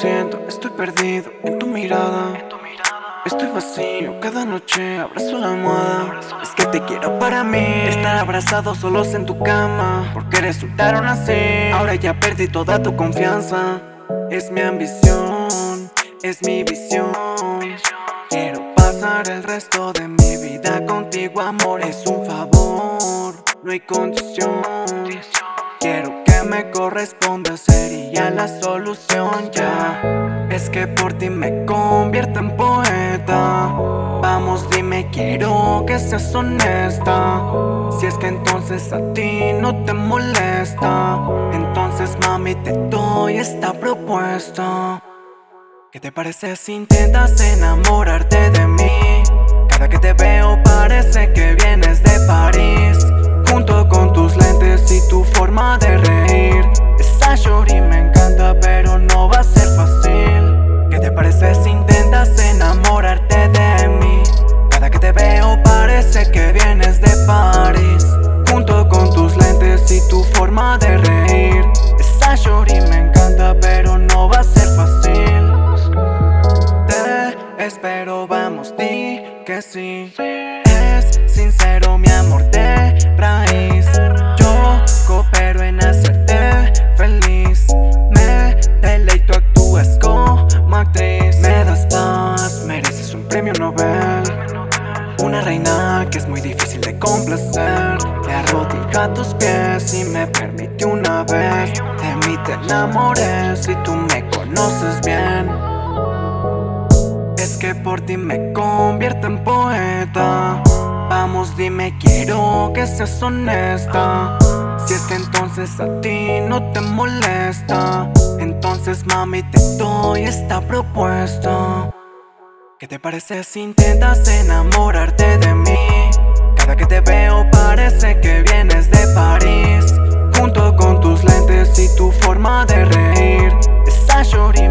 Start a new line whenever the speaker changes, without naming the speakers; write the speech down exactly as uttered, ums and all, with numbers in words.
siento, estoy perdido en tu mirada. Estoy vacío, cada noche abrazo la almohada. Es que te quiero para mí, estar abrazados solos en tu cama. Porque resultaron así, ahora ya perdí toda tu confianza. Es mi ambición, es mi visión. Quiero pasar el resto de mi vida contigo, amor. Es un favor, no hay condición. Quiero que me corresponda, sería la solución ya. Es que por ti me convierto en poeta. Vamos, dime, quiero que seas honesta. Si es que entonces a ti no te molesta, entonces mami te doy esta propuesta. ¿Qué te parece si intentas enamorarte de mí? Cada que te veo parece que vienes de París, junto con tus lentes y tu forma de reír. Esa shorty me encanta, pero no va a ser fácil. ¿Qué te parece si intentas enamorarte de mí? Cada que te veo parece que vienes de París, junto con tus lentes y tu forma de reír. Esa shorty me encanta, pero no va a ser fácil. Te espero, vamos, di que sí. Es sincero mi amor de raíz. Yo coopero en hacerte feliz. Me deleito, actúas como actriz. Me das paz, mereces un premio Nobel. Una reina que es muy difícil de complacer. Me arrodillo a tus pies y me permite una vez. De mí te enamoré si tú me conoces bien. Es que por ti me convierto en poeta. Vamos, dime, quiero que seas honesta. Si es que entonces a ti no te molesta, entonces mami te doy esta propuesta. ¿Qué te parece si intentas enamorarte de mí? Cada que te veo parece que vienes de París, junto con tus lentes y tu forma de reír. Esa shorty